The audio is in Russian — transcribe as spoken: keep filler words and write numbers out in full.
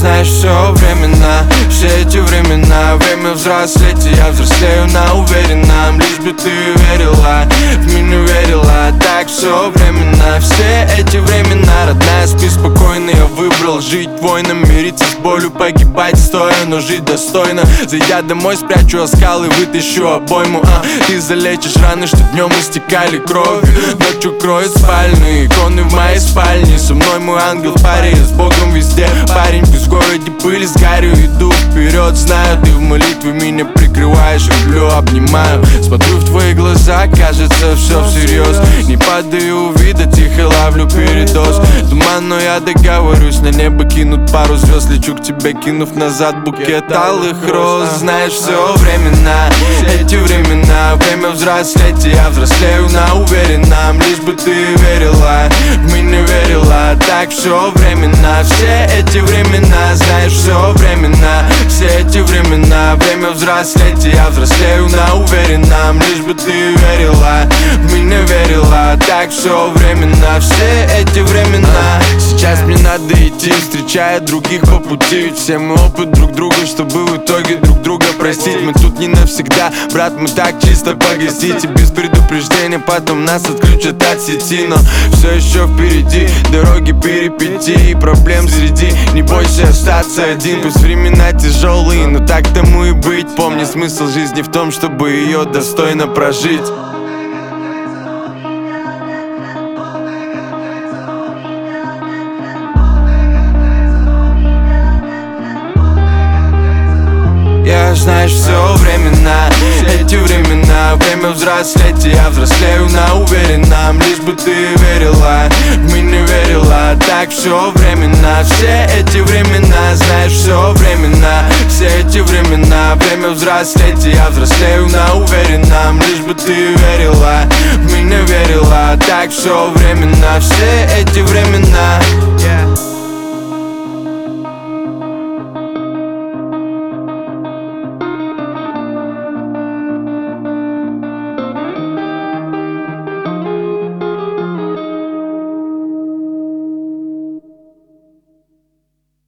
знаешь, все временно, все эти времена. Время взрослеть, и я взрослею на уверенном. Лишь бы ты верила, в меня верила. Так все временно, все эти времена. Родная, спи спокойно, я выбрал жить воином. Мириться с болью, погибать стоя, но жить достойно. Зайдя домой, спрячу оскал и вытащу обойму. а, Ты залечишь раны, что днем истекали кровью. Ночью кроет спальню, иконы в моей спальне. Со мной мой ангел в паре, я с Богом везде. Парень, пусть в городе пыли с гарью. Иду вперед, знаю, ты в молитве меня прикрываешь. Люблю, обнимаю, смотрю в твои глаза, кажется, все всерьез. Не падаю в вида, тихо ловлю передоз. Туман, но я договорюсь, на небо кинут пару звезд. Лечу к тебе, кинув назад букет алых роз. Знаешь, все временно, эти времена. Время взрослеть, и я взрослею на уверенном. Лишь бы ты верила, в меня верила. Так все временно, все эти времена. Знаешь, все временно, все эти времена. Время взрослеть, и я взрослею на уверенном. Лишь бы ты верила, в меня верила. Так все временно, все эти времена. Сейчас мне надо идти, встречая других по пути. Все мы опыт друг друга, чтобы в итоге друг друга простить. Мы тут не навсегда, брат, мы так чисто погасить. И без предупреждения потом нас отключат от сети. Но все еще впереди дороги перипетий и проблем среди. Не бойся остаться один, пусть времена тяжелые, но так тому и быть. Помни, смысл жизни в том, чтобы ее достойно прожить. Я, знаешь, все временно, эти времена. Время взрослеть, и я взрослею на уверенном. Лишь бы ты верила, в меня верила. Так все временно, все эти времена. Знаешь, все временно, все эти времена. Время взрослеть, и я взрослею на уверенном. Лишь бы ты верила, в меня верила. Так все временно, все эти времена.